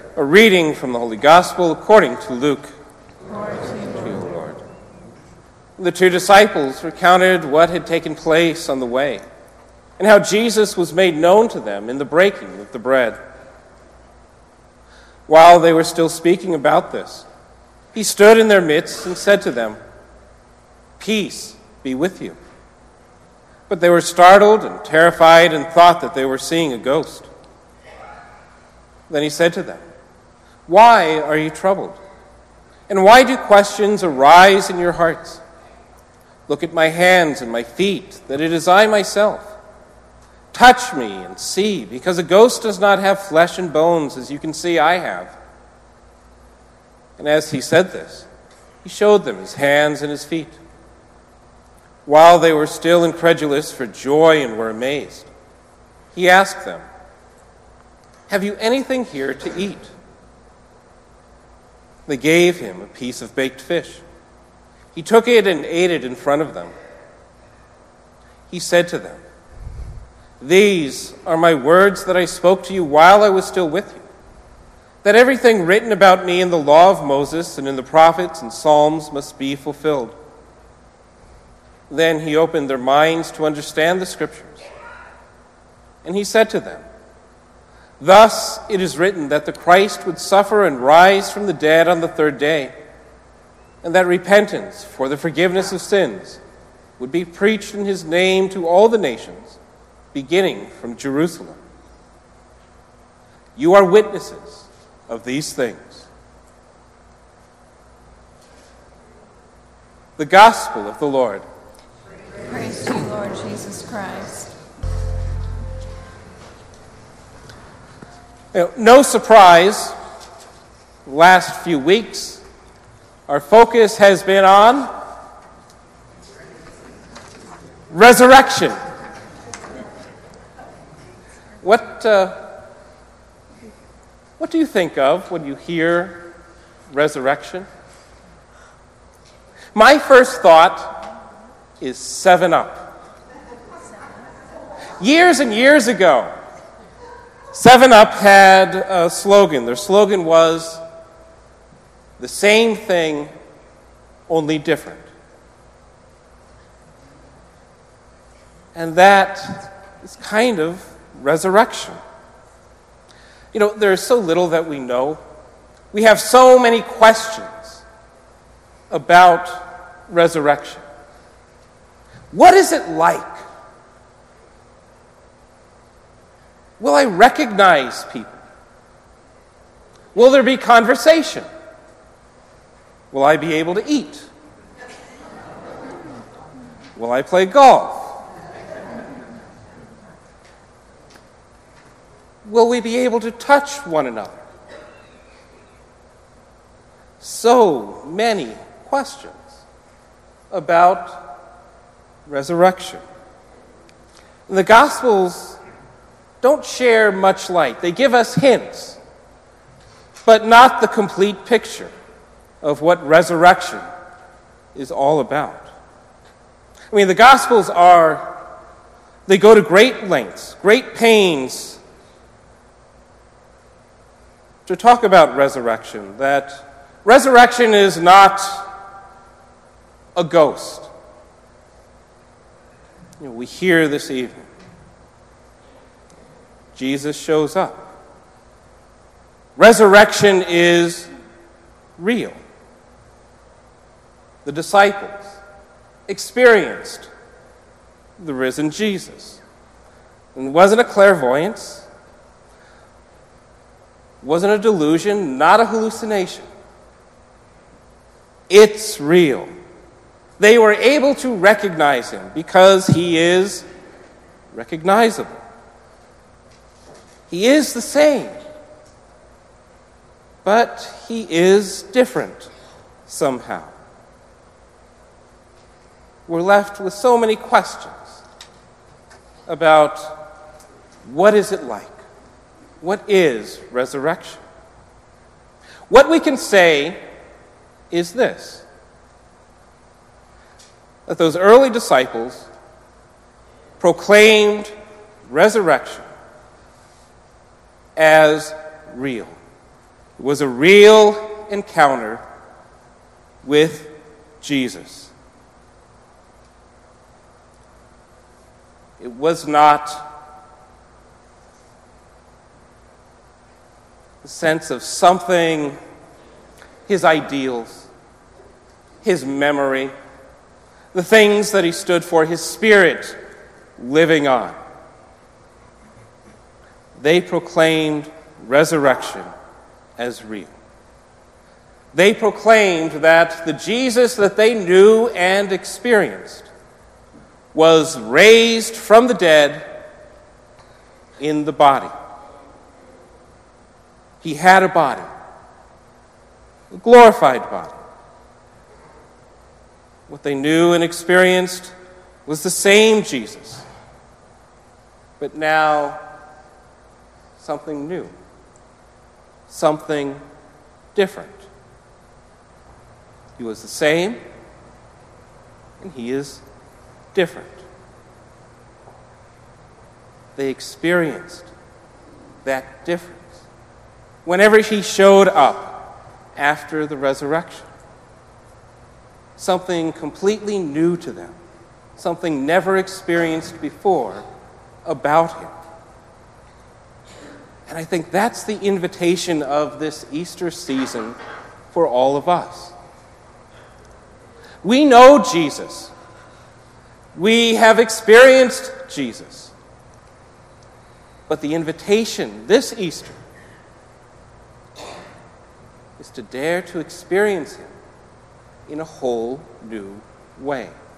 A reading from the Holy Gospel according to Luke. Glory to you, Lord. The two disciples recounted what had taken place on the way, and how Jesus was made known to them in the breaking of the bread. While they were still speaking about this, he stood in their midst and said to them, "Peace be with you." But they were startled and terrified and thought that they were seeing a ghost. Then he said to them, "Why are you troubled? And why do questions arise in your hearts? Look at my hands and my feet, that it is I myself. Touch me and see, because a ghost does not have flesh and bones, as you can see I have." And as he said this, he showed them his hands and his feet. While they were still incredulous for joy and were amazed, he asked them, "Have you anything here to eat?" They gave him a piece of baked fish. He took it and ate it in front of them. He said to them, "These are my words that I spoke to you while I was still with you, that everything written about me in the law of Moses and in the prophets and Psalms must be fulfilled." Then he opened their minds to understand the Scriptures. And he said to them, "Thus it is written that the Christ would suffer and rise from the dead on the third day, and that repentance for the forgiveness of sins would be preached in his name to all the nations, beginning from Jerusalem. You are witnesses of these things." The Gospel of the Lord. Praise to you, Lord Jesus Christ. No surprise, the last few weeks, our focus has been on resurrection. What do you think of when you hear resurrection? My first thought is 7-Up. Years and years ago, 7-Up had a slogan. Their slogan was, "The same thing, only different." And that is kind of resurrection. There's so little that we know. We have so many questions about resurrection. What is it like? Will I recognize people? Will there be conversation? Will I be able to eat? Will I play golf? Will we be able to touch one another? So many questions about resurrection. And the Gospels don't share much light. They give us hints, but not the complete picture of what resurrection is all about. The Gospels they go to great lengths, great pains to talk about resurrection, that resurrection is not a ghost. We hear this evening, Jesus shows up. Resurrection is real. The disciples experienced the risen Jesus. And it wasn't a clairvoyance, wasn't a delusion, not a hallucination. It's real. They were able to recognize him because he is recognizable. He is the same, but he is different somehow. We're left with so many questions about what is it like? What is resurrection? What we can say is this: that those early disciples proclaimed resurrection as real. It was a real encounter with Jesus. It was not the sense of something, his ideals, his memory, the things that he stood for, his spirit living on. They proclaimed resurrection as real. They proclaimed that the Jesus that they knew and experienced was raised from the dead in the body. He had a body, a glorified body. What they knew and experienced was the same Jesus, but now something new, something different. He was the same, and he is different. They experienced that difference whenever he showed up after the resurrection. Something completely new to them, something never experienced before about him. And I think that's the invitation of this Easter season for all of us. We know Jesus. We have experienced Jesus. But the invitation this Easter is to dare to experience him in a whole new way.